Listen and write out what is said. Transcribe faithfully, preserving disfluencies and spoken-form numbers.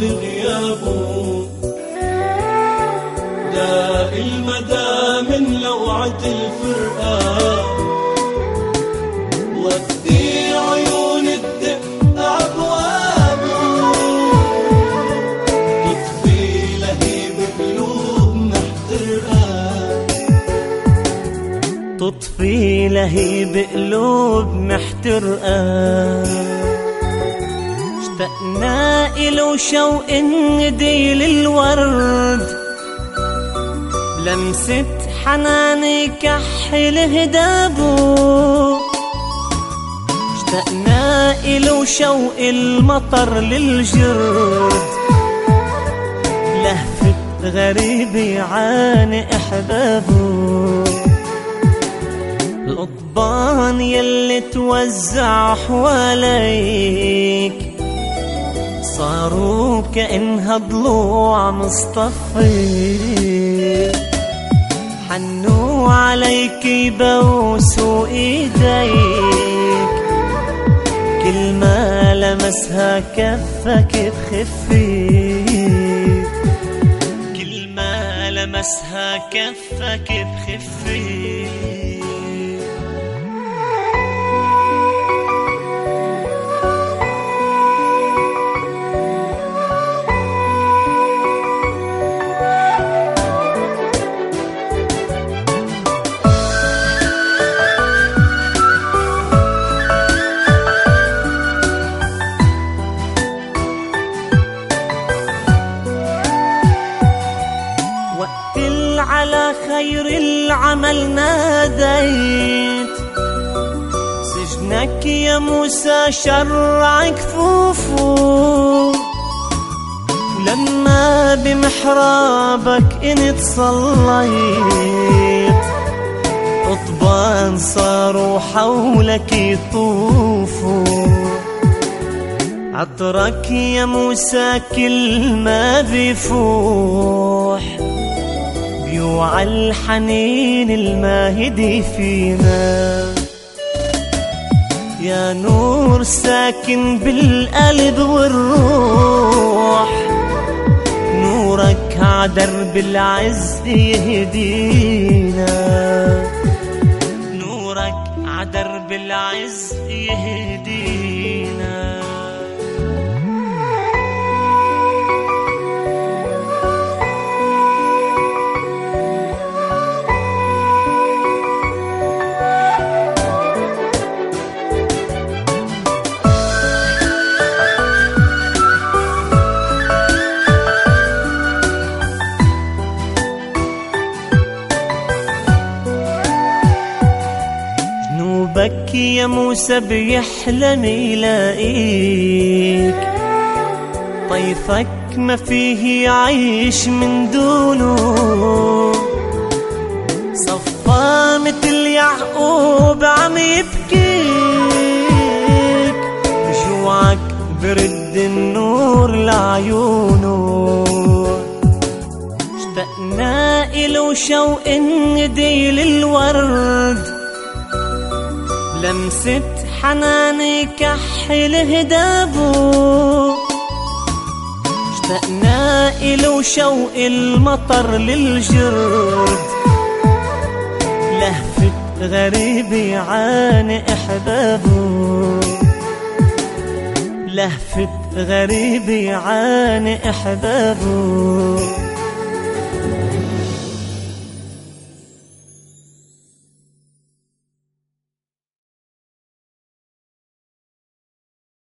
غيابه، داء المدى من لوعة الفرقة، ودي عيون الدق أبوابه، تطفي لهيب قلوب محترقة، تطفي لهيب قلوب محترقة. اشتقنا إلو شوق الندي للورد، لمسة حناني كحل هدابه، اشتقنا إلو شوق المطر للجرد، لهفة غريب يعاني أحبابه. القضبان يلي توزع حواليك صاروا كأنها ضلوع مصطفي، حنوا عليك يبوسوا ايديك، كل ما لمسها كفك بخفي، كل ما لمسها كفك بخفي. على خير العمل ناديت، سجنك يا موسى شرع كفوفه، ولما بمحرابك انت صليت، قضبان صاروا حولك يطوفوا، عطرك يا موسى كل ما بيفوح، بيوعى الحنين الماهدي فينا، يا نور ساكن بالقلب والروح، نورك عدرب العز يهدينا، نورك عدرب العز يهدينا. بكي يا موسى بيحلم يلاقيك، طيفك ما فيه يعيش من دونه، صفا مثل يعقوب عم يبكيك، بجوعك برد النور لعيونه، اشتقنا إلو شوق الندي للورد، لمسة حناني كحل هدابه، اشتقنا إلو شوق المطر للجرد، لهفة غريب يعاني أحبابه، لهفة غريب يعاني أحبابه.